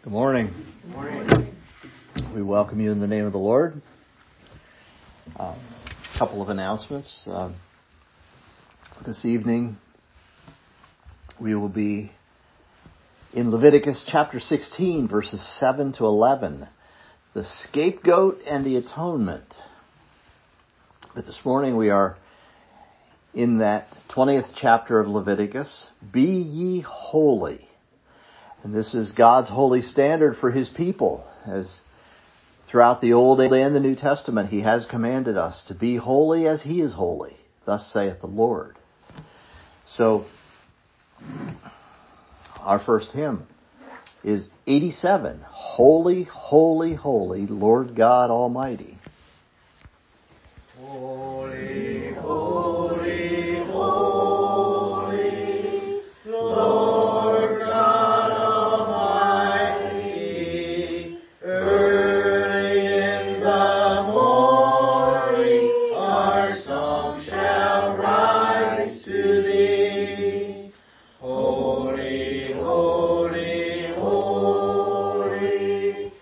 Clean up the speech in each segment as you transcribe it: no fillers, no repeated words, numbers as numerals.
Good morning. Good morning. We welcome you in the name of the Lord. A couple of announcements. This evening we will be in Leviticus chapter 16, verses 7 to 11. The scapegoat and the atonement. But this morning we are in that 20th chapter of Leviticus. Be ye holy. And this is God's holy standard for His people. As throughout the Old and the New Testament, He has commanded us to be holy as He is holy. Thus saith the Lord. So, our first hymn is 87. Holy, holy, holy, Lord God Almighty. Holy, holy, holy, Lord God Almighty. Early in the morning our song shall rise to Thee. Holy, holy, holy,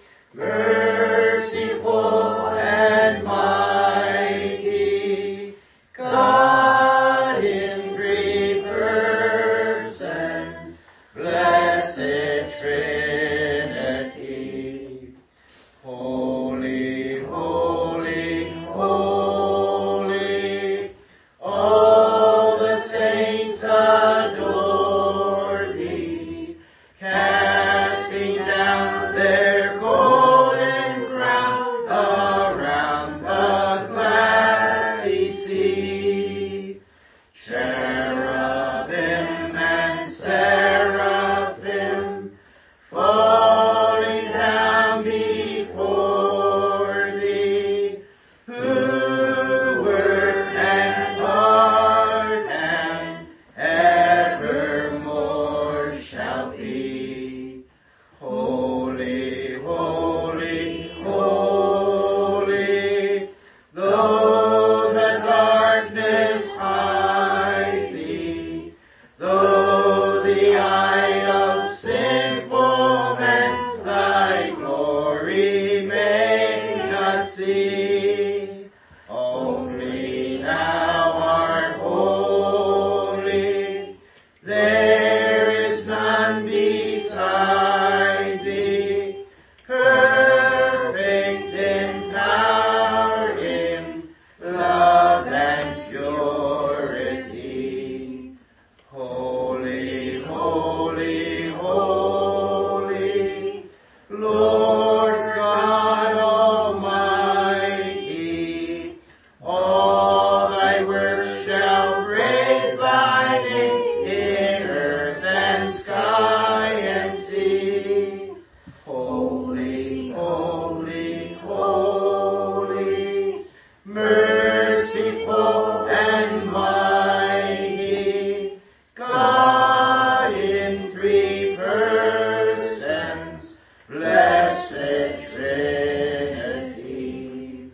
merciful and mighty, God in three persons, blessed Trinity. Holy, holy, holy, all the saints adore Thee, casting down their golden crown around the glassy sea. Cherubim and seraphim falling down before Thee, who were and are and evermore shall be. Holy, holy, holy, though the darkness hide Thee, though the eye of sinful men Thy glory may not see. Only Thou art holy, there is none beside Thee, perfect in power, in love and purity. Holy, holy, holy, Lord God Almighty. All Thy works shall praise Thy name in earth and sky and sea. Holy, holy, holy, merciful and mighty, God in three persons, blessed Trinity.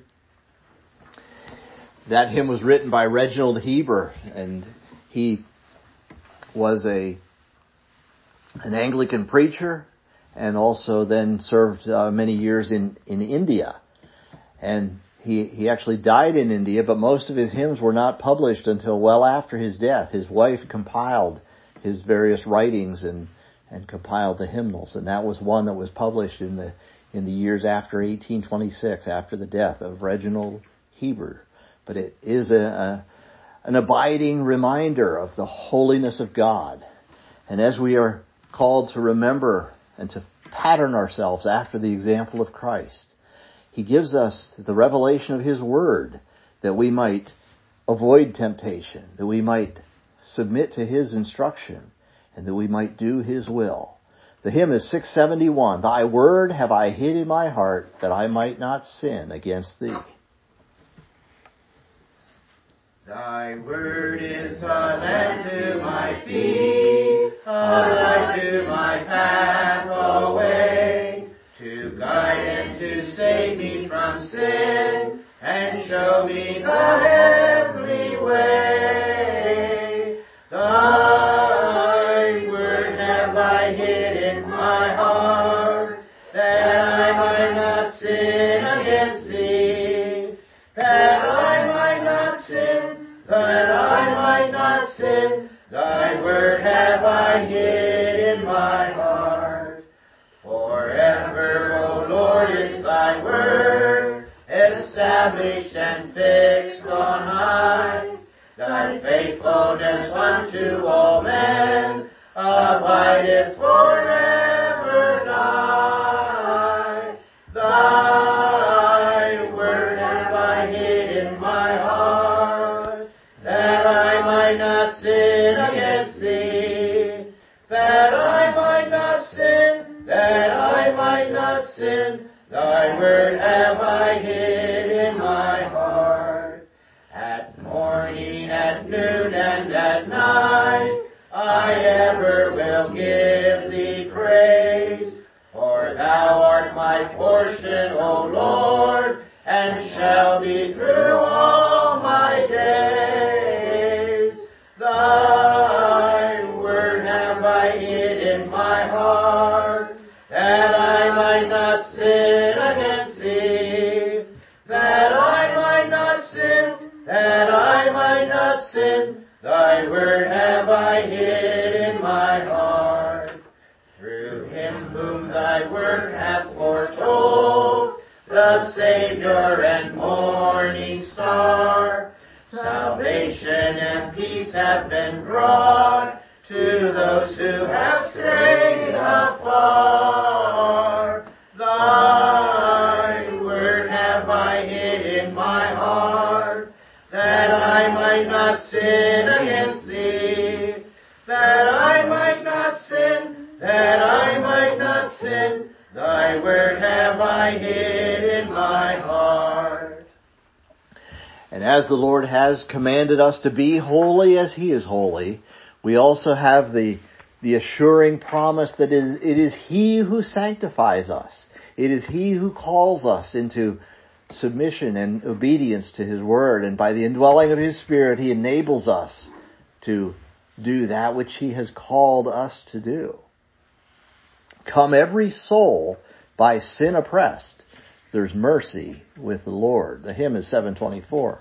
That hymn was written by Reginald Heber, and he was an Anglican preacher and also then served many years in India. And he actually died in India, but most of his hymns were not published until well after his death. His wife compiled his various writings and compiled the hymnals, and that was one that was published in the years after 1826, after the death of Reginald Heber. But it is an abiding reminder of the holiness of God. And as we are called to remember and to pattern ourselves after the example of Christ, He gives us the revelation of His Word that we might avoid temptation, that we might submit to His instruction, and that we might do His will. The hymn is 671. Thy Word have I hid in my heart, that I might not sin against Thee. Thy word is a lamp to my feet, a light to my path away, to guide and to save me from sin, and show me the heavenly way. Thy word have I hid in my heart, thy word, established and fixed on high. Thy faithfulness unto all men abideth forever nigh. Thy word have I hid in my heart, that I might not sin against thee, that I might not sin, that I might not sin. Thy word have I hid in my heart. At morning, at noon, and at night, I ever will give thee praise. For thou art my portion, O Lord, and shall be through all my days. Thy word have I hid in my heart, that I might not sin against thee, that I might not sin, that I might not sin. Thy word have I hid in my heart. Through him whom thy word hath foretold, the Savior and morning star, salvation and peace have been brought to those who have strayed afar. Thy word have I hid in my heart, that I might not sin against thee, that I might not sin, that I might not sin. Thy word have I hid in my heart. And as the Lord has commanded us to be holy as He is holy, we also have the assuring promise that it is He who sanctifies us. It is He who calls us into submission and obedience to His word. And by the indwelling of His Spirit, He enables us to do that which He has called us to do. Come every soul by sin oppressed, there's mercy with the Lord. The hymn is 724.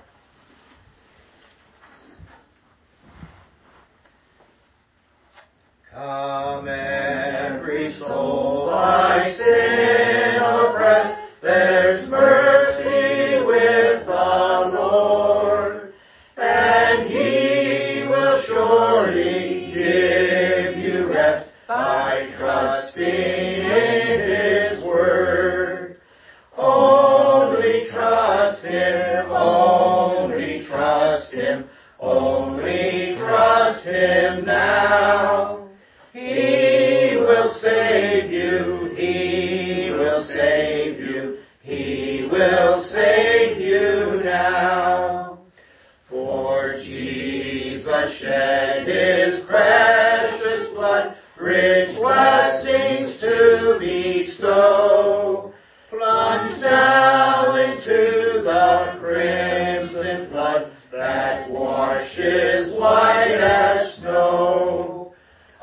Come every soul by sin oppressed, there's mercy with the Lord, and He will surely give you rest by trusting in His word. Only trust Him, only trust Him, only trust Him now. He will save you, He will save you, He will save you now. For Jesus shed His precious blood, rich blessings to bestow. Plunge now into the crimson flood that washes white as snow.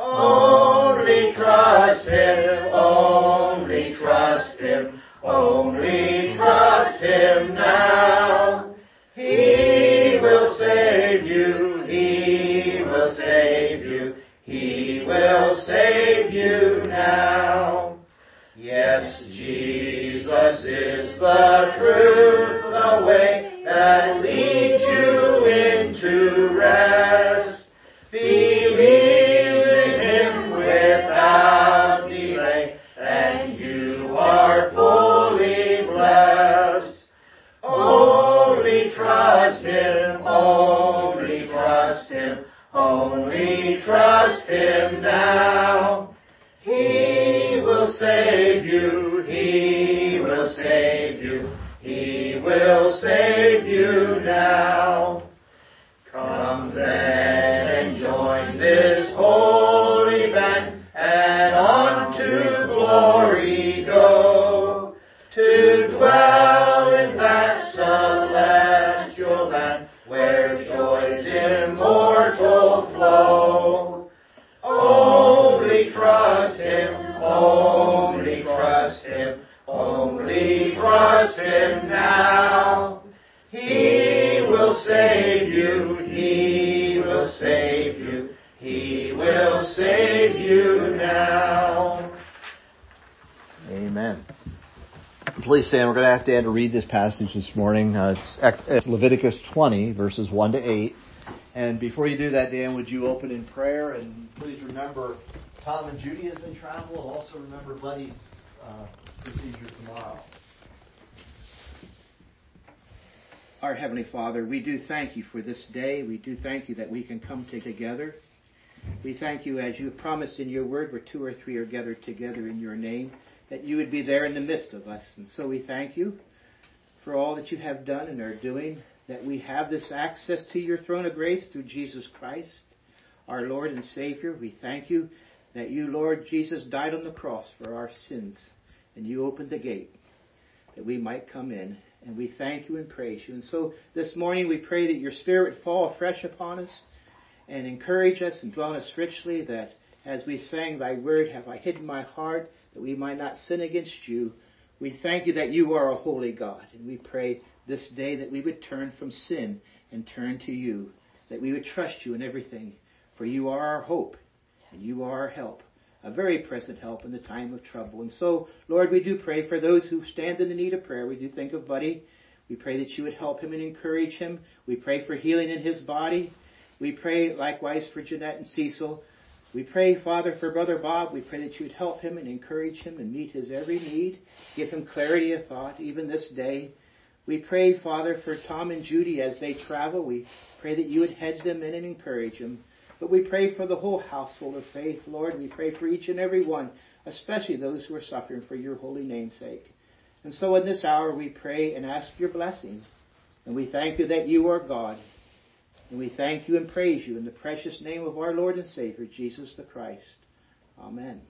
Only trust Him, only trust Him, only trust Him now. He will save you, He will save you, He will save you now. Yes, Jesus is the truth, the way that leads you into rest. Believe in Him without delay, and you are fully blessed. Only trust Him, only trust Him, only trust Him now. He will save you, He will save you, He will save you now. Come then and join this holy band, and on to glory go, to dwell in that celestial land, where joys immortal flow. Only trust Him, only trust Him, only trust Him now. He will save you, He will save you, He will save you now. Amen. Please stand. We're going to ask Dan to read this passage this morning. It's Leviticus 20, verses 1 to 8. And before you do that, Dan, would you open in prayer? And please remember Tom and Judy as they travel, and also remember Buddy's procedure tomorrow. Our Heavenly Father, we do thank you for this day. We do thank you that we can come together. We thank you, as you have promised in your word, where 2 or 3 are gathered together in your name, that you would be there in the midst of us. And so we thank you for all that you have done and are doing, that we have this access to your throne of grace through Jesus Christ, our Lord and Savior. We thank you that you, Lord Jesus, died on the cross for our sins, and you opened the gate that we might come in. And we thank you and praise you. And so this morning we pray that your Spirit would fall afresh upon us and encourage us and dwell on us richly, that as we sang, thy word have I hidden in my heart, that we might not sin against you. We thank you that you are a holy God. And we pray this day that we would turn from sin and turn to you, that we would trust you in everything. For you are our hope and you are our help, a very present help in the time of trouble. And so, Lord, we do pray for those who stand in the need of prayer. We do think of Buddy. We pray that you would help him and encourage him. We pray for healing in his body. We pray likewise for Jeanette and Cecil. We pray, Father, for Brother Bob. We pray that you would help him and encourage him and meet his every need. Give him clarity of thought, even this day. We pray, Father, for Tom and Judy as they travel. We pray that you would hedge them in and encourage them. But we pray for the whole household of faith, Lord. We pray for each and every one, especially those who are suffering for your holy name's sake. And so in this hour we pray and ask your blessing. And we thank you that you are God. And we thank you and praise you in the precious name of our Lord and Savior, Jesus the Christ. Amen.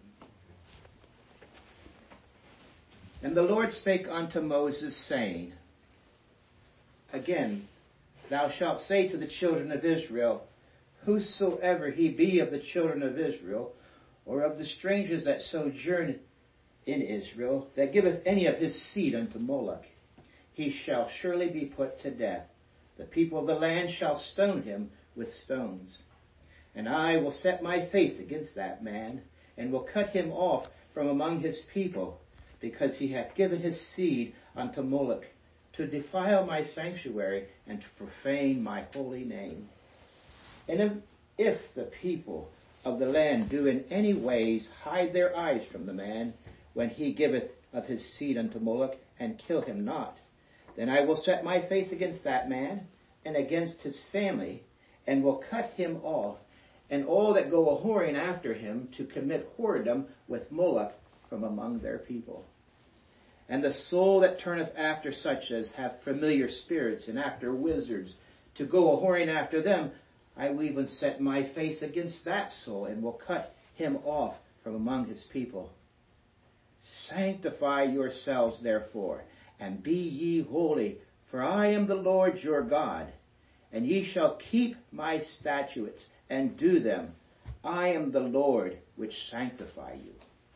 And the Lord spake unto Moses, saying, Again, thou shalt say to the children of Israel, Whosoever he be of the children of Israel, or of the strangers that sojourn in Israel, that giveth any of his seed unto Moloch, he shall surely be put to death. The people of the land shall stone him with stones. And I will set my face against that man, and will cut him off from among his people, because he hath given his seed unto Moloch, to defile my sanctuary, and to profane my holy name. And if the people of the land do in any ways hide their eyes from the man, when he giveth of his seed unto Moloch, and kill him not, then I will set my face against that man, and against his family, and will cut him off, and all that go a-whoring after him, to commit whoredom with Moloch from among their people. And the soul that turneth after such as have familiar spirits, and after wizards, to go a-whoring after them, I will even set my face against that soul, and will cut him off from among his people. Sanctify yourselves, therefore, and be ye holy, for I am the Lord your God. And ye shall keep my statutes, and do them. I am the Lord which sanctify you.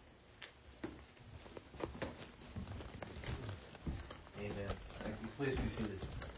Amen. Thank you. Please be seated.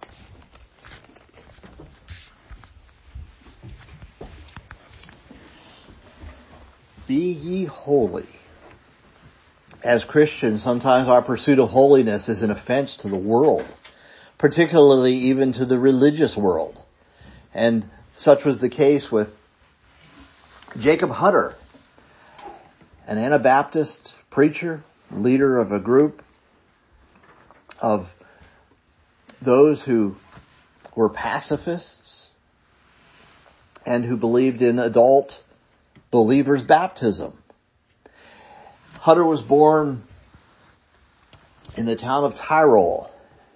Be ye holy. As Christians, sometimes our pursuit of holiness is an offense to the world, particularly even to the religious world. And such was the case with Jacob Hutter, an Anabaptist preacher, leader of a group of those who were pacifists and who believed in adult believers' baptism. Hutter was born in the town of Tyrol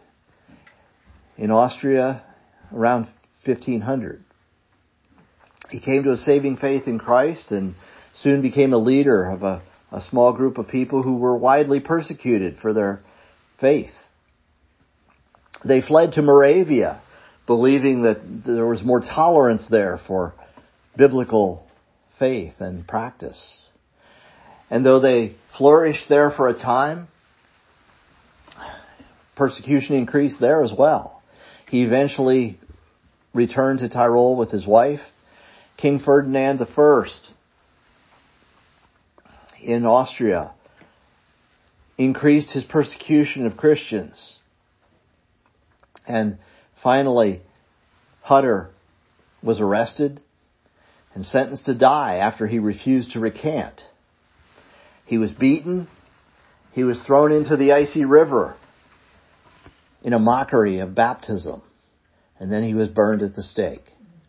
in Austria around 1500. He came to a saving faith in Christ and soon became a leader of a small group of people who were widely persecuted for their faith. They fled to Moravia, believing that there was more tolerance there for biblical faith and practice. And though they flourished there for a time, persecution increased there as well. He eventually returned to Tyrol with his wife. King Ferdinand I in Austria increased his persecution of Christians. And finally, Hutter was arrested and sentenced to die after he refused to recant. He was beaten. He was thrown into the icy river in a mockery of baptism. And then he was burned at the stake.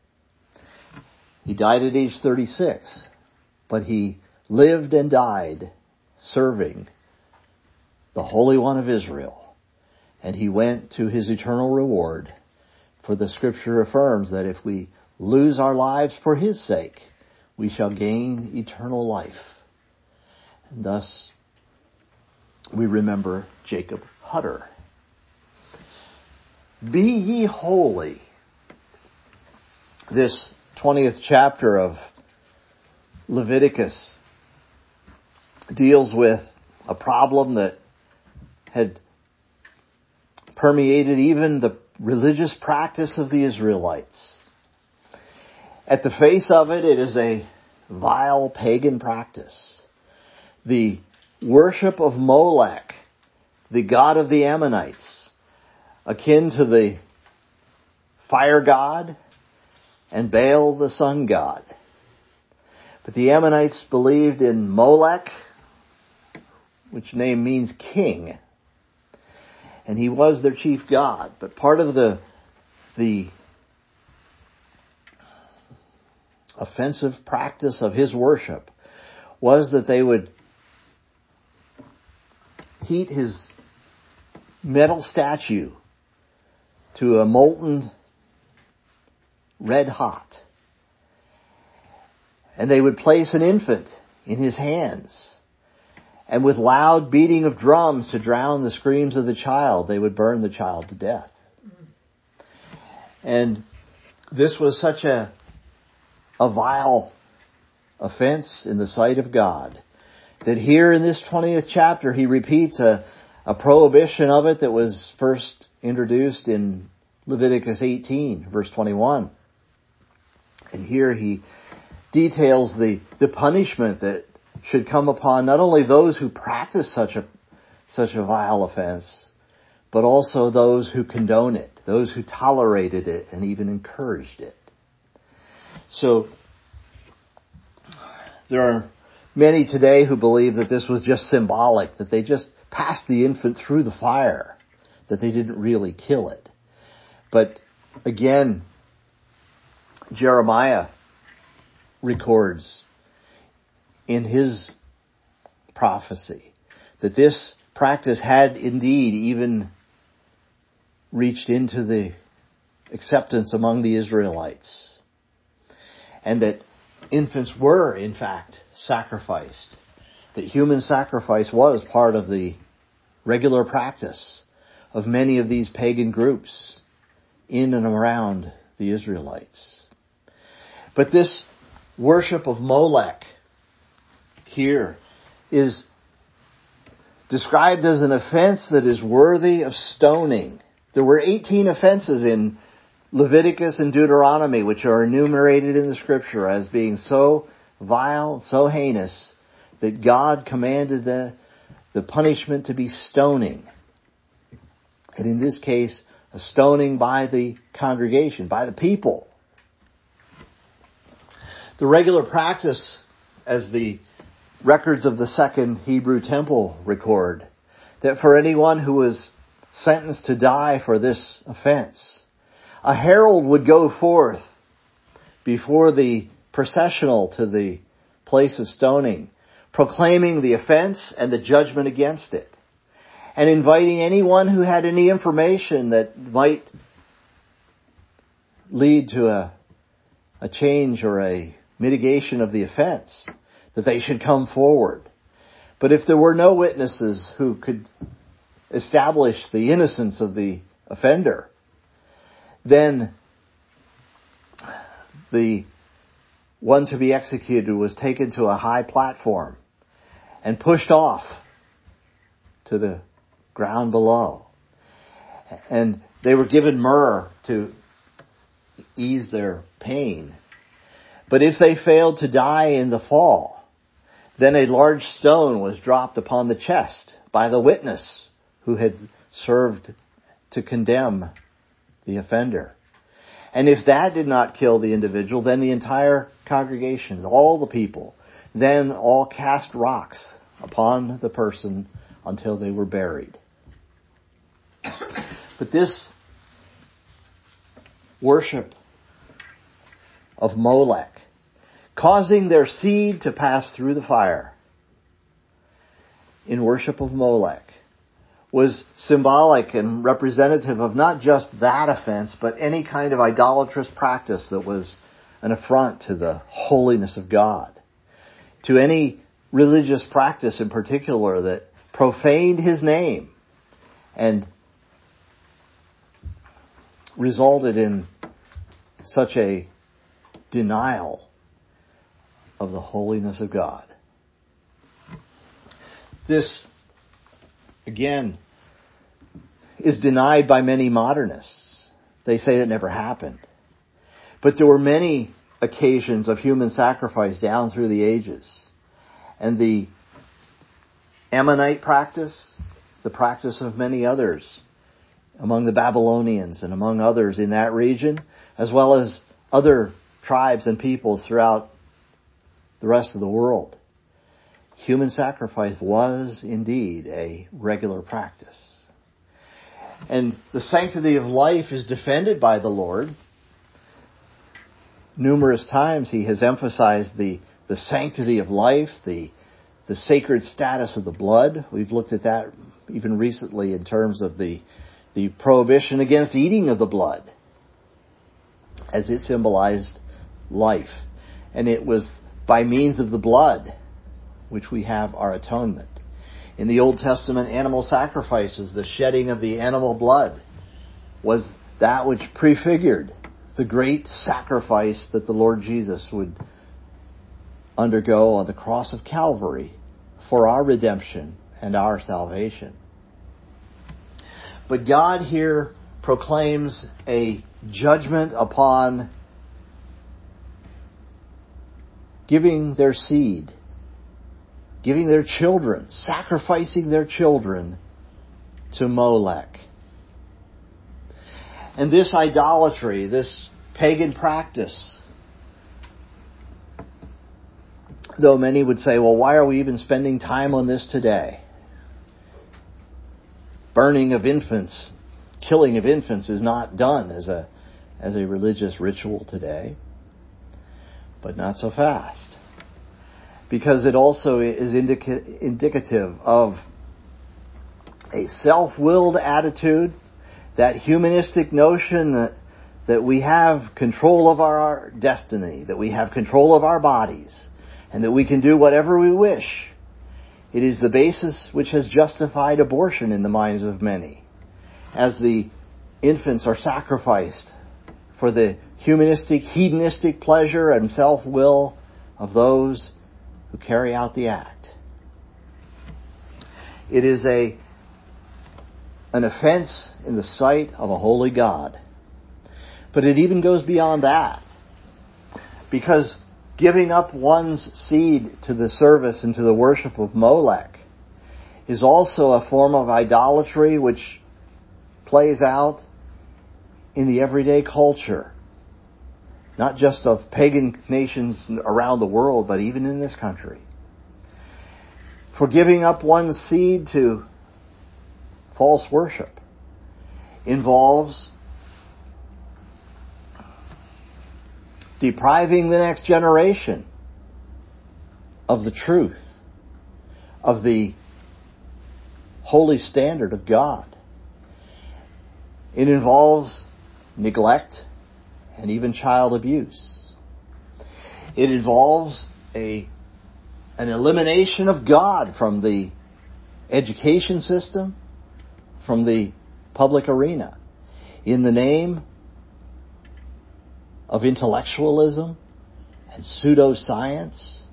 He died at age 36, but he lived and died serving the Holy One of Israel. And he went to his eternal reward. For the Scripture affirms that if we lose our lives for his sake, we shall gain eternal life. And thus, we remember Jacob Hutter. Be ye holy. This 20th chapter of Leviticus deals with a problem that had permeated even the religious practice of the Israelites. At the face of it, it is a vile pagan practice. The worship of Molech, the god of the Ammonites, akin to the fire god and Baal the sun god. But the Ammonites believed in Molech, which name means king. And he was their chief god. But part of the offensive practice of his worship was that they would heat his metal statue to a molten red hot. And they would place an infant in his hands. And with loud beating of drums to drown the screams of the child, they would burn the child to death. And this was such a vile offense in the sight of God that here in this 20th chapter he repeats a prohibition of it that was first introduced in Leviticus 18, verse 21. And here he details the punishment that should come upon not only those who practice such a vile offense, but also those who condone it, those who tolerated it and even encouraged it. So there are many today who believe that this was just symbolic, that they just passed the infant through the fire, that they didn't really kill it. But again, Jeremiah records in his prophecy that this practice had indeed even reached into the acceptance among the Israelites, and that infants were in fact sacrificed, that human sacrifice was part of the regular practice of many of these pagan groups in and around the Israelites. But this worship of Molech here is described as an offense that is worthy of stoning. There were 18 offenses in Leviticus and Deuteronomy which are enumerated in the Scripture as being so vile, so heinous, that God commanded the punishment to be stoning. And in this case, a stoning by the congregation, by the people. The regular practice, as the records of the Second Hebrew Temple record, that for anyone who was sentenced to die for this offense, a herald would go forth before the processional to the place of stoning, proclaiming the offense and the judgment against it, and inviting anyone who had any information that might lead to a change or a mitigation of the offense, that they should come forward. But if there were no witnesses who could establish the innocence of the offender, then the one to be executed was taken to a high platform and pushed off to the ground below. And they were given myrrh to ease their pain. But if they failed to die in the fall, Then a large stone was dropped upon the chest by the witness who had served to condemn the offender. And if that did not kill the individual, then the entire congregation, all the people, then all cast rocks upon the person until they were buried. But this worship of Molech, causing their seed to pass through the fire in worship of Molech, was symbolic and representative of not just that offense, but any kind of idolatrous practice that was an affront to the holiness of God, to any religious practice in particular that profaned His name and resulted in such a denial of the holiness of God. This, again, is denied by many modernists. They say it never happened. But there were many occasions of human sacrifice down through the ages. And the Ammonite practice, the practice of many others among the Babylonians and among others in that region, as well as other tribes and peoples throughout the rest of the world. Human sacrifice was indeed a regular practice. And the sanctity of life is defended by the Lord. Numerous times He has emphasized the sanctity of life, the sacred status of the blood. We've looked at that even recently in terms of the prohibition against eating of the blood, as it symbolized life. And it was by means of the blood which we have our atonement. In the Old Testament animal sacrifices, the shedding of the animal blood was that which prefigured the great sacrifice that the Lord Jesus would undergo on the cross of Calvary for our redemption and our salvation. But God here proclaims a judgment upon giving their seed, giving their children, sacrificing their children to Molech. And this idolatry, this pagan practice, though many would say, well, why are we even spending time on this today? Burning of infants, killing of infants is not done as a religious ritual today. But not so fast. Because it also is indicative of a self-willed attitude, that humanistic notion that we have control of our destiny, that we have control of our bodies, and that we can do whatever we wish. It is the basis which has justified abortion in the minds of many, as the infants are sacrificed for the humanistic, hedonistic pleasure and self-will of those who carry out the act. It is an offense in the sight of a holy God. But it even goes beyond that. Because giving up one's seed to the service and to the worship of Molech is also a form of idolatry which plays out in the everyday culture. Not just of pagan nations around the world, but even in this country. For giving up one's seed to false worship involves depriving the next generation of the truth, of the holy standard of God. It involves neglect and even child abuse. It involves an elimination of God from the education system, from the public arena, in the name of intellectualism and pseudoscience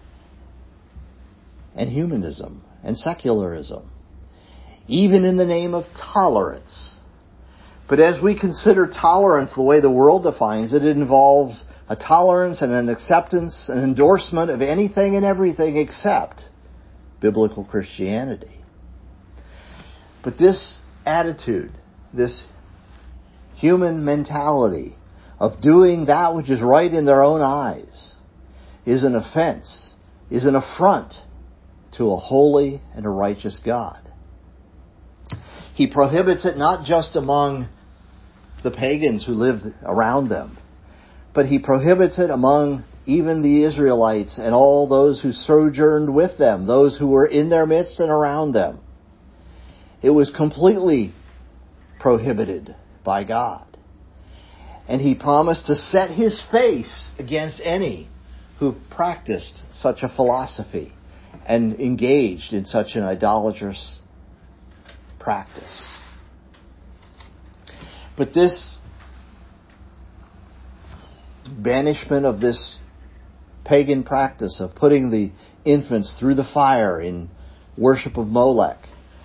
and humanism and secularism, even in the name of tolerance. But as we consider tolerance the way the world defines it, it involves a tolerance and an acceptance, an endorsement of anything and everything except biblical Christianity. But this attitude, this human mentality of doing that which is right in their own eyes, is an offense, is an affront to a holy and a righteous God. He prohibits it not just among the pagans who lived around them, but he prohibits it among even the Israelites and all those who sojourned with them, those who were in their midst and around them. It was completely prohibited by God. And he promised to set his face against any who practiced such a philosophy and engaged in such an idolatrous practice. But this banishment of this pagan practice of putting the infants through the fire in worship of Molech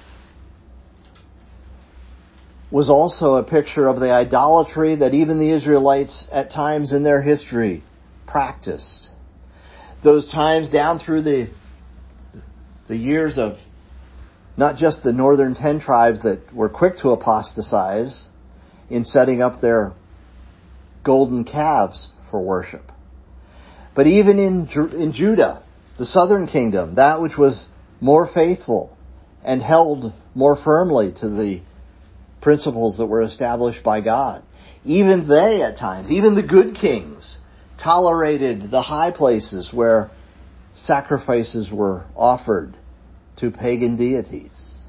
was also a picture of the idolatry that even the Israelites at times in their history practiced. Those times down through the years of not just the northern 10 tribes that were quick to apostatize in setting up their golden calves for worship, but even in Judah, the southern kingdom, that which was more faithful and held more firmly to the principles that were established by God. Even they at times, even the good kings, tolerated the high places where sacrifices were offered to pagan deities.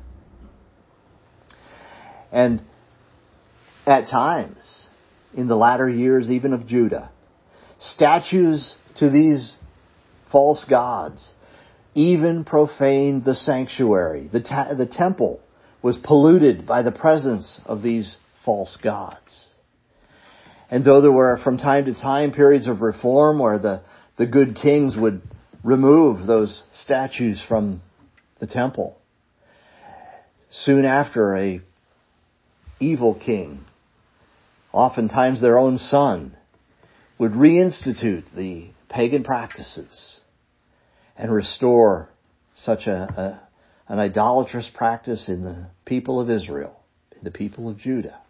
And at times, in the latter years even of Judah, statues to these false gods even profaned the sanctuary. The temple was polluted by the presence of these false gods. And though there were from time to time periods of reform where the good kings would remove those statues from the temple, soon after a evil king, oftentimes their own son, would reinstitute the pagan practices and restore such an idolatrous practice in the people of Israel, in the people of Judah.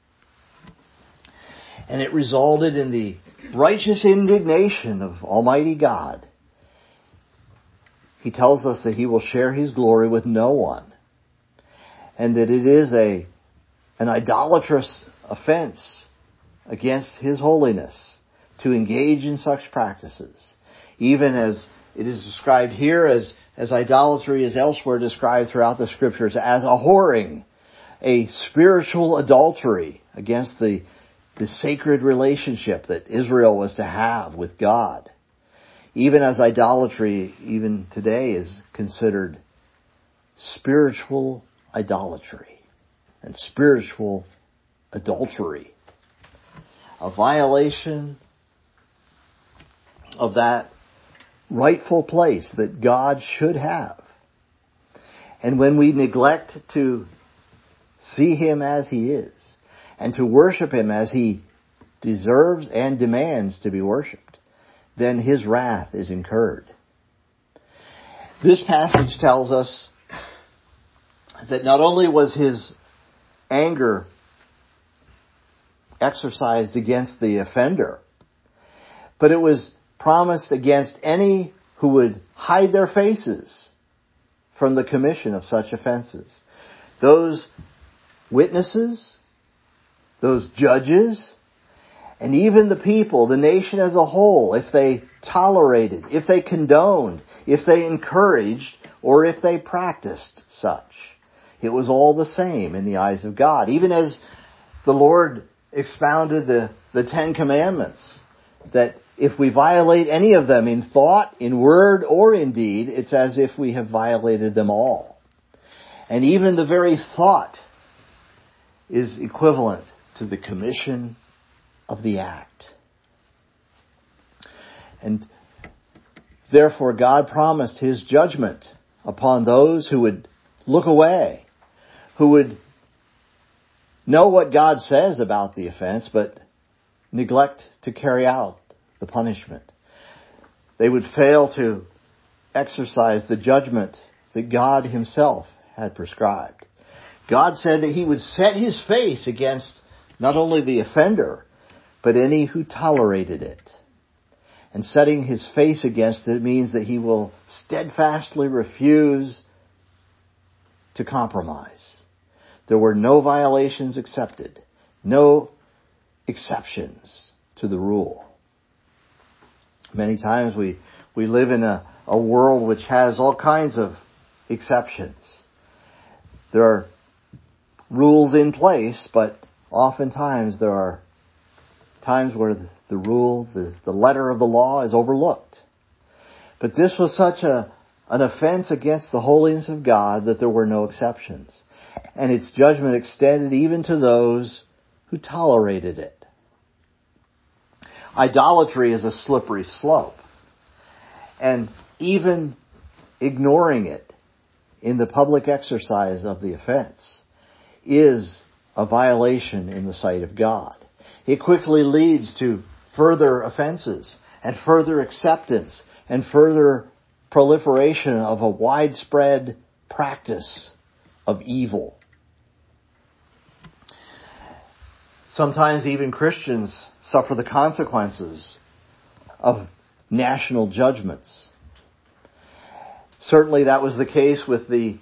And it resulted in the righteous indignation of Almighty God. He tells us that he will share his glory with no one, and that it is an idolatrous offense against his holiness to engage in such practices, even as it is described here as idolatry is elsewhere described throughout the Scriptures as a whoring, a spiritual adultery against the sacred relationship that Israel was to have with God. Even as idolatry, even today, is considered spiritual idolatry and spiritual adultery. A violation of that rightful place that God should have. And when we neglect to see him as he is and to worship him as he deserves and demands to be worshipped, then his wrath is incurred. This passage tells us that not only was his anger exercised against the offender, but it was promised against any who would hide their faces from the commission of such offenses. Those witnesses, those judges, and even the people, the nation as a whole, if they tolerated, if they condoned, if they encouraged, or if they practiced such, it was all the same in the eyes of God. Even as the Lord expounded the Ten Commandments, that if we violate any of them in thought, in word, or in deed, it's as if we have violated them all. And even the very thought is equivalent to the commission of the act. And therefore God promised his judgment upon those who would look away, who would know what God says about the offense, but neglect to carry out the punishment. They would fail to exercise the judgment that God himself had prescribed. God said that he would set his face against not only the offender, but any who tolerated it. And setting his face against it means that he will steadfastly refuse to compromise. There were no violations accepted, no exceptions to the rule. Many times we live in a world which has all kinds of exceptions. There are rules in place, but oftentimes there are times where the rule, the letter of the law is overlooked. But this was such an offense against the holiness of God that there were no exceptions. And its judgment extended even to those who tolerated it. Idolatry is a slippery slope. And even ignoring it in the public exercise of the offense is a violation in the sight of God. It quickly leads to further offenses and further acceptance and further proliferation of a widespread practice of evil. Sometimes even Christians suffer the consequences of national judgments. Certainly that was the case with the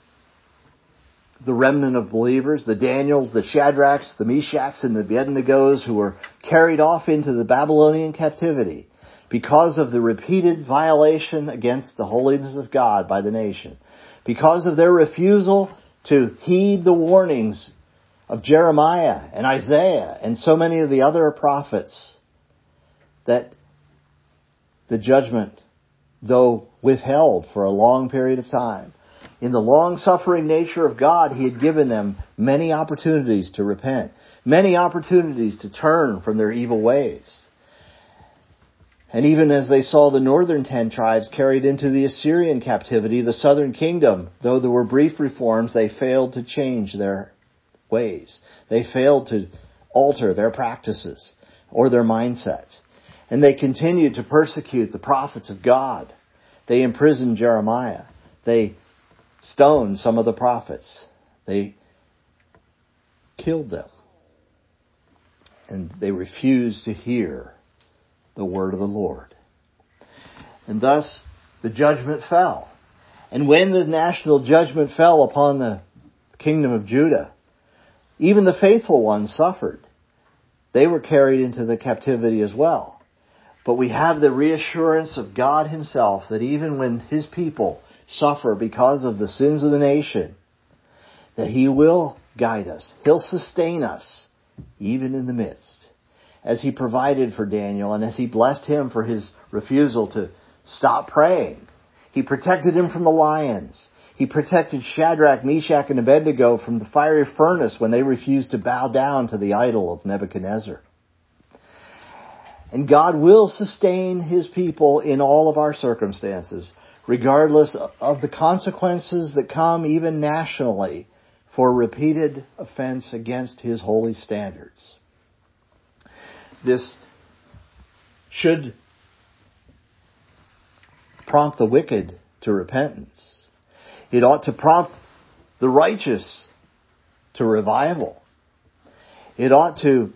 remnant of believers, the Daniels, the Shadrachs, the Meshachs, and the Abednegos who were carried off into the Babylonian captivity because of the repeated violation against the holiness of God by the nation, because of their refusal to heed the warnings of Jeremiah and Isaiah and so many of the other prophets, that the judgment, though withheld for a long period of time, in the long-suffering nature of God, he had given them many opportunities to repent, many opportunities to turn from their evil ways. And even as they saw the northern 10 tribes carried into the Assyrian captivity, the southern kingdom, though there were brief reforms, they failed to change their ways. They failed to alter their practices or their mindset. And they continued to persecute the prophets of God. They imprisoned Jeremiah. They stoned some of the prophets. They killed them. And they refused to hear the word of the Lord. And thus the judgment fell. And when the national judgment fell upon the kingdom of Judah, even the faithful ones suffered. They were carried into the captivity as well. But we have the reassurance of God himself that even when his people suffer because of the sins of the nation, that he will guide us. He'll sustain us even in the midst. As he provided for Daniel and as he blessed him for his refusal to stop praying. He protected him from the lions. He protected Shadrach, Meshach, and Abednego from the fiery furnace when they refused to bow down to the idol of Nebuchadnezzar. And God will sustain his people in all of our circumstances, regardless of the consequences that come even nationally for repeated offense against his holy standards. This should prompt the wicked to repentance. It ought to prompt the righteous to revival. It ought to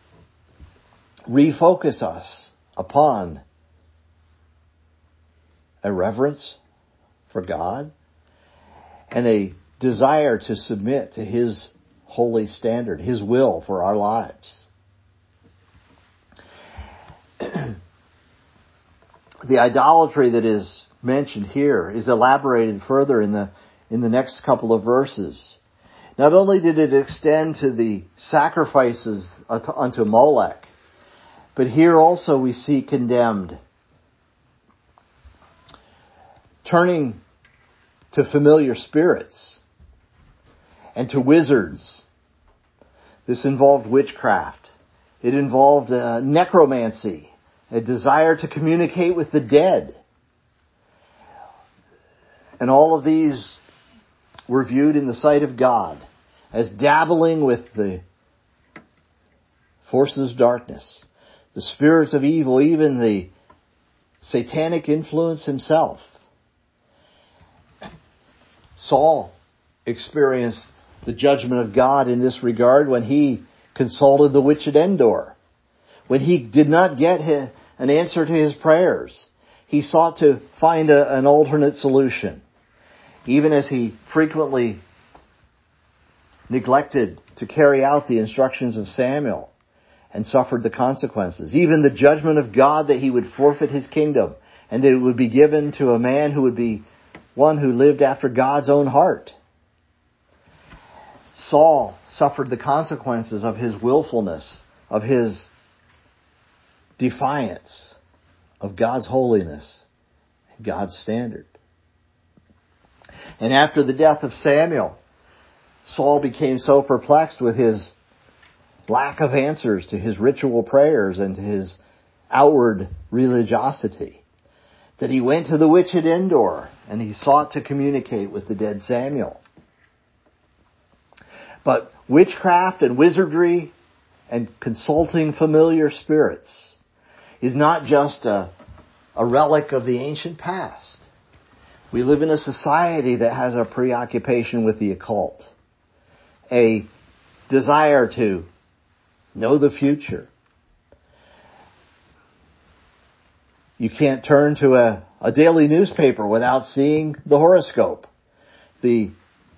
refocus us upon a reverence for God and a desire to submit to his holy standard, his will for our lives. The idolatry that is mentioned here is elaborated further in the next couple of verses. Not only did it extend to the sacrifices unto Molech, but here also we see condemned turning to familiar spirits and to wizards. This involved witchcraft. It involved necromancy, a desire to communicate with the dead. And all of these were viewed in the sight of God as dabbling with the forces of darkness, the spirits of evil, even the satanic influence himself. Saul experienced the judgment of God in this regard when he consulted the witch at Endor. When he did not get an answer to his prayers, he sought to find an alternate solution, even as he frequently neglected to carry out the instructions of Samuel and suffered the consequences. Even the judgment of God that he would forfeit his kingdom and that it would be given to a man who would be one who lived after God's own heart. Saul suffered the consequences of his willfulness, of his defiance of God's holiness and God's standard. And after the death of Samuel, Saul became so perplexed with his lack of answers to his ritual prayers and to his outward religiosity that he went to the witch at Endor and he sought to communicate with the dead Samuel. But witchcraft and wizardry and consulting familiar spirits is not just a relic of the ancient past. We live in a society that has a preoccupation with the occult, a desire to know the future. You can't turn to a daily newspaper without seeing the horoscope, the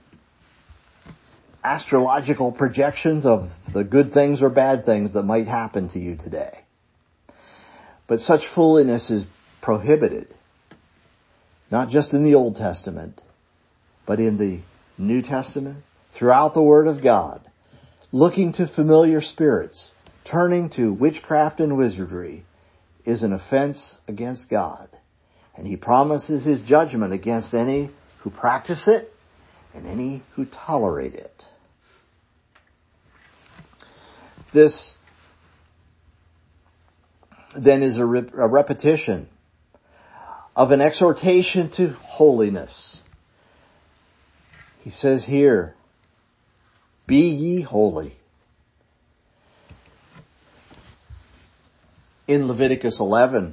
astrological projections of the good things or bad things that might happen to you today. But such foolishness is prohibited, not just in the Old Testament, but in the New Testament, throughout the Word of God. Looking to familiar spirits, turning to witchcraft and wizardry is an offense against God. And He promises His judgment against any who practice it and any who tolerate it. This then is a repetition of an exhortation to holiness. He says here, "Be ye holy." In Leviticus 11,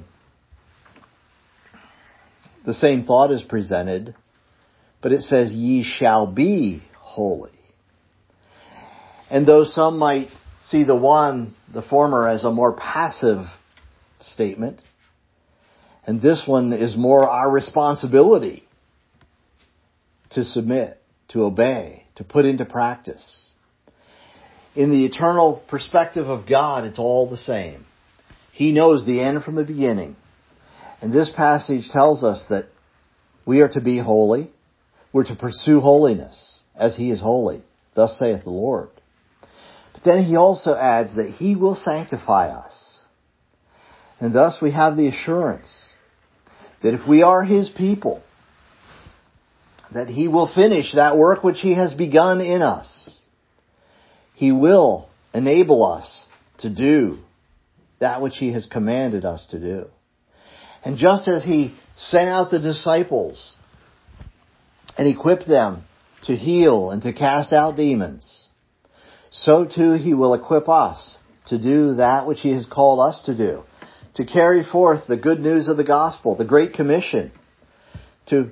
the same thought is presented, but it says, "Ye shall be holy." And though some might see the former as a more passive statement, and this one is more our responsibility to submit, to obey, to put into practice. In the eternal perspective of God, it's all the same. He knows the end from the beginning. And this passage tells us that we are to be holy. We're to pursue holiness as He is holy. Thus saith the Lord. But then He also adds that He will sanctify us. And thus we have the assurance that if we are His people, that He will finish that work which He has begun in us. He will enable us to do that which He has commanded us to do. And just as He sent out the disciples and equipped them to heal and to cast out demons, so too He will equip us to do that which He has called us to do, to carry forth the good news of the gospel, the Great Commission, to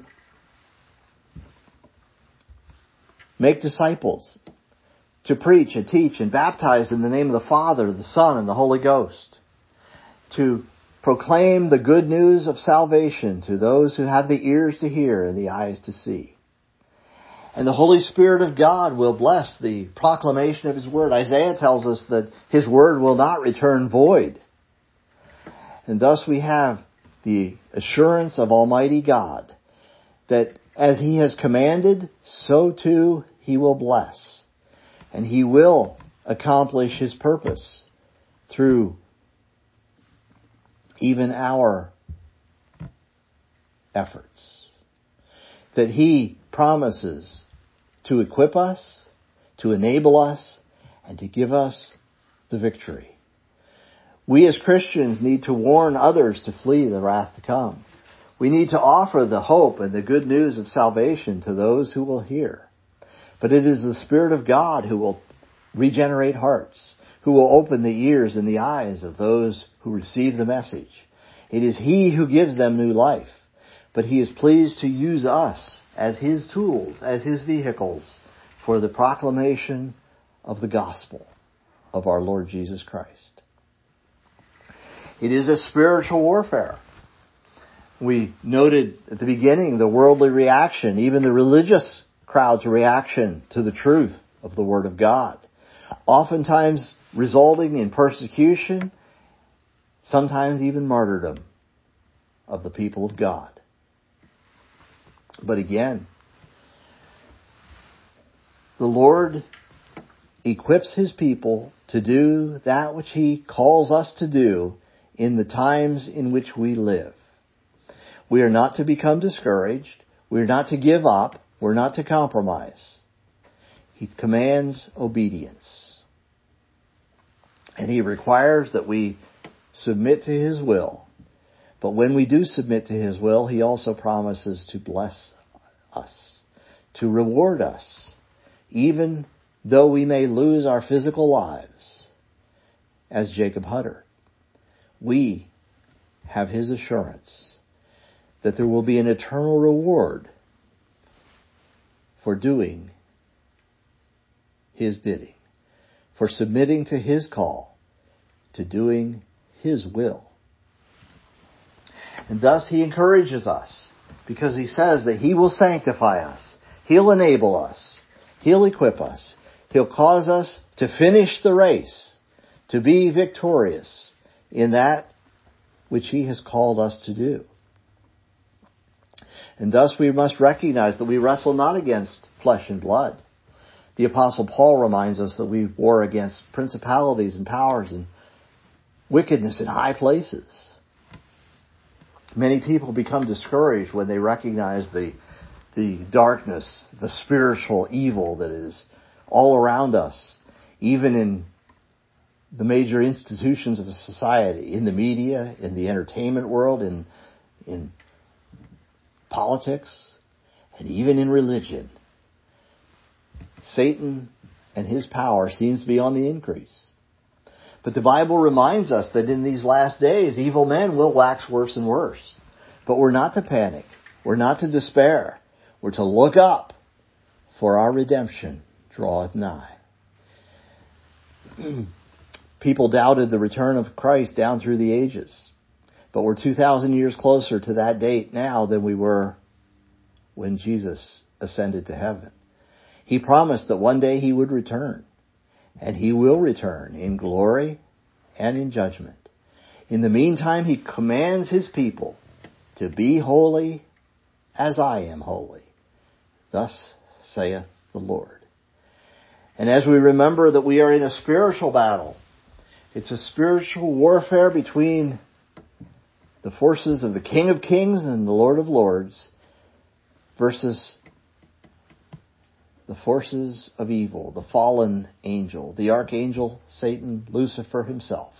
make disciples, to preach and teach and baptize in the name of the Father, the Son, and the Holy Ghost, to proclaim the good news of salvation to those who have the ears to hear and the eyes to see. And the Holy Spirit of God will bless the proclamation of His Word. Isaiah tells us that His Word will not return void. And thus we have the assurance of Almighty God that as He has commanded, so too He will bless. And He will accomplish His purpose through even our efforts. That He promises to equip us, to enable us, and to give us the victory. We as Christians need to warn others to flee the wrath to come. We need to offer the hope and the good news of salvation to those who will hear. But it is the Spirit of God who will regenerate hearts, who will open the ears and the eyes of those who receive the message. It is He who gives them new life, but He is pleased to use us as His tools, as His vehicles for the proclamation of the gospel of our Lord Jesus Christ. It is a spiritual warfare. We noted at the beginning the worldly reaction, even the religious crowd's reaction to the truth of the Word of God, oftentimes resulting in persecution, sometimes even martyrdom of the people of God. But again, the Lord equips His people to do that which He calls us to do in the times in which we live. We are not to become discouraged. We are not to give up. We're not to compromise. He commands obedience. And He requires that we submit to His will. But when we do submit to His will, He also promises to bless us, to reward us, even though we may lose our physical lives, as Jacob Hutter. We have His assurance that there will be an eternal reward for doing His bidding, for submitting to His call, to doing His will. And thus He encourages us, because He says that He will sanctify us, He'll enable us, He'll equip us, He'll cause us to finish the race, to be victorious in that which He has called us to do. And thus we must recognize that we wrestle not against flesh and blood. The Apostle Paul reminds us that we war against principalities and powers and wickedness in high places. Many people become discouraged when they recognize the darkness, the spiritual evil that is all around us, even in the major institutions of society, in the media, in the entertainment world, in politics, and even in religion. Satan and his power seems to be on the increase. But the Bible reminds us that in these last days, evil men will wax worse and worse. But we're not to panic. We're not to despair. We're to look up, for our redemption draweth nigh. People doubted the return of Christ down through the ages. But we're 2,000 years closer to that date now than we were when Jesus ascended to heaven. He promised that one day He would return. And He will return in glory and in judgment. In the meantime, He commands His people to be holy as I am holy. Thus saith the Lord. And as we remember that we are in a spiritual battle, it's a spiritual warfare between the forces of the King of Kings and the Lord of Lords versus the forces of evil, the fallen angel, the archangel, Satan, Lucifer himself.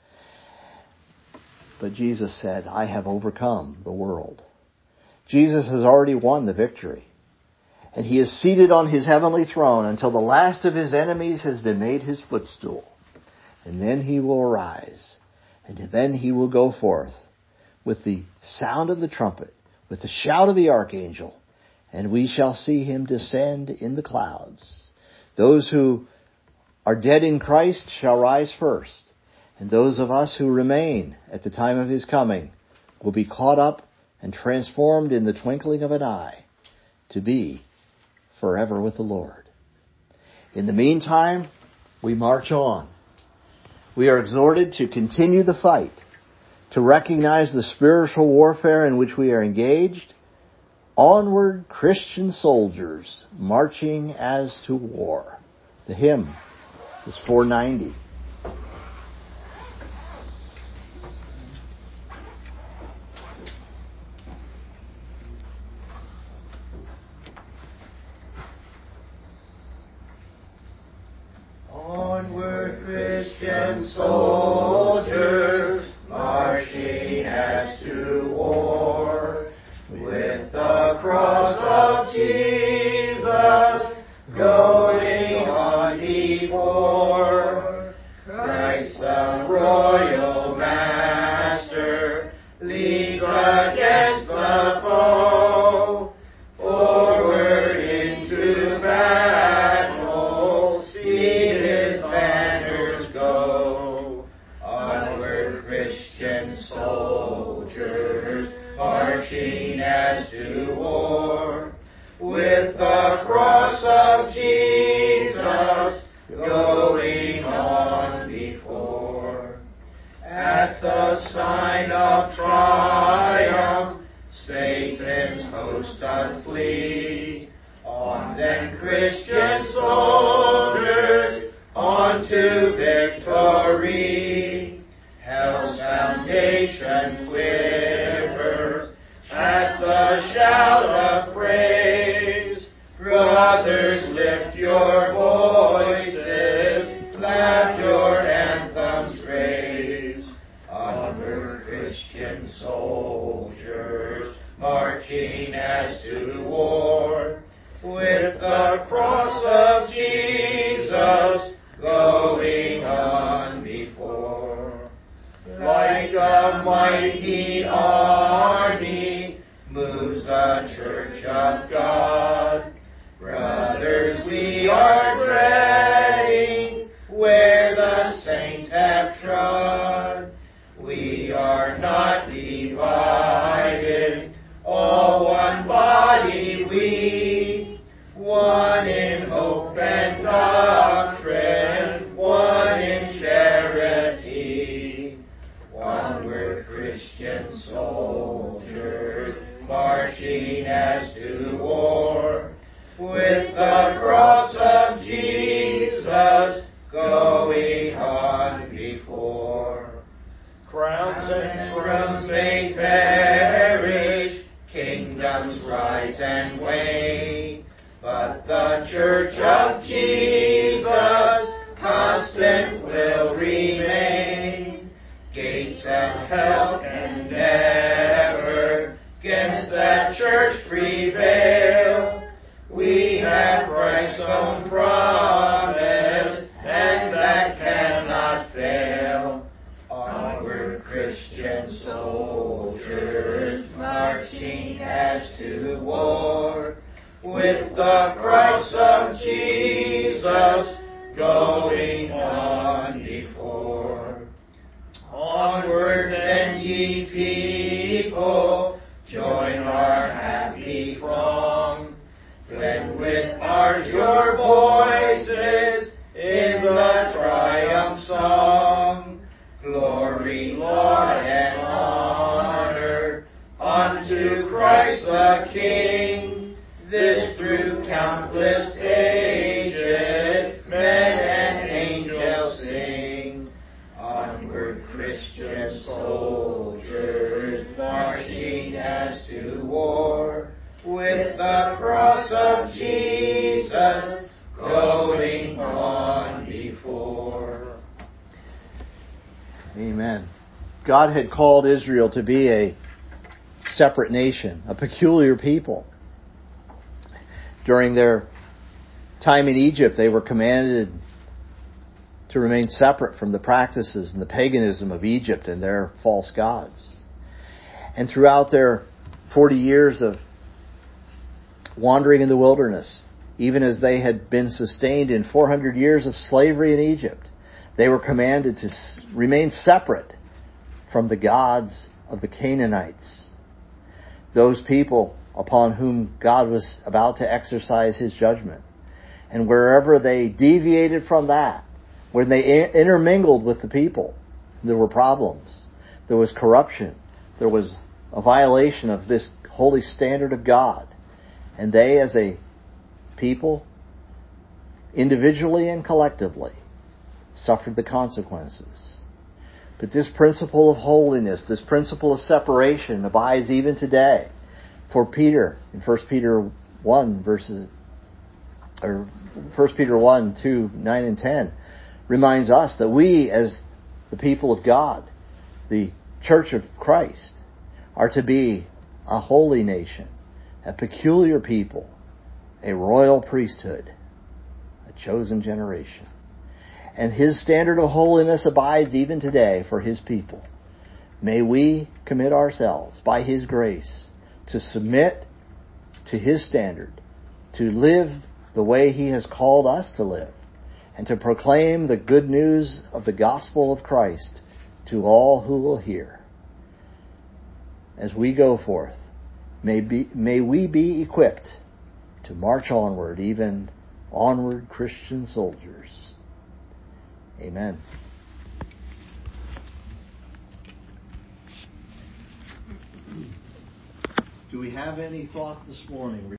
But Jesus said, I have overcome the world. Jesus has already won the victory. And He is seated on His heavenly throne until the last of His enemies has been made His footstool. And then He will arise. And then He will go forth with the sound of the trumpet, with the shout of the archangel, and we shall see Him descend in the clouds. Those who are dead in Christ shall rise first, and those of us who remain at the time of His coming will be caught up and transformed in the twinkling of an eye to be forever with the Lord. In the meantime, we march on. We are exhorted to continue the fight, to recognize the spiritual warfare in which we are engaged. Onward, Christian soldiers, marching as to war. The hymn is 490. Onward, Christian soldiers, marching as to war, with the cross of Jesus, go road to victory. Hell's foundation quivers at the shout of praise. Brothers, lift your voices, let your anthems raise. Onward, Christian soldiers, marching as to war, with the cross of Jesus going on before. Like a mighty army moves the Church of God. Brothers, we are treading where the saints have trod. We are not divided, all one body we, one in hope and doctrine, one in charity. Onward, Christian soldiers, marching as to war, with the cross of Jesus going on before. Crowns and thrones may perish, kingdoms rise and wane, but the Church of Jesus constant will remain. Gates of hell can never against that Church prevail. We have Christ's own promise, and that cannot fail. Onward, Christian soldiers, marching as to war, with the cross of Jesus going on before. Onward then, ye people, join our happy throng, blend with ours your voices in the triumph song. Glory, laud, and honor unto Christ the King. This through countless ages men and angels sing. Onward, Christian soldiers, marching as to war, with the cross of Jesus going on before. Amen. God had called Israel to be a separate nation, a peculiar people. During their time in Egypt, they were commanded to remain separate from the practices and the paganism of Egypt and their false gods. And throughout their 40 years of wandering in the wilderness, even as they had been sustained in 400 years of slavery in Egypt, they were commanded to remain separate from the gods of the Canaanites, those people upon whom God was about to exercise His judgment. And wherever they deviated from that, when they intermingled with the people, there were problems. There was corruption. There was a violation of this holy standard of God. And they, as a people, individually and collectively, suffered the consequences. But this principle of holiness, this principle of separation abides even today. For Peter, in 1 Peter 1, 2, 9 and 10, reminds us that we, as the people of God, the Church of Christ, are to be a holy nation, a peculiar people, a royal priesthood, a chosen generation. And His standard of holiness abides even today for His people. May we commit ourselves, by His grace, to submit to His standard, to live the way He has called us to live, and to proclaim the good news of the gospel of Christ to all who will hear. As we go forth, may we be equipped to march onward, even onward, Christian soldiers. Amen. Do we have any thoughts this morning?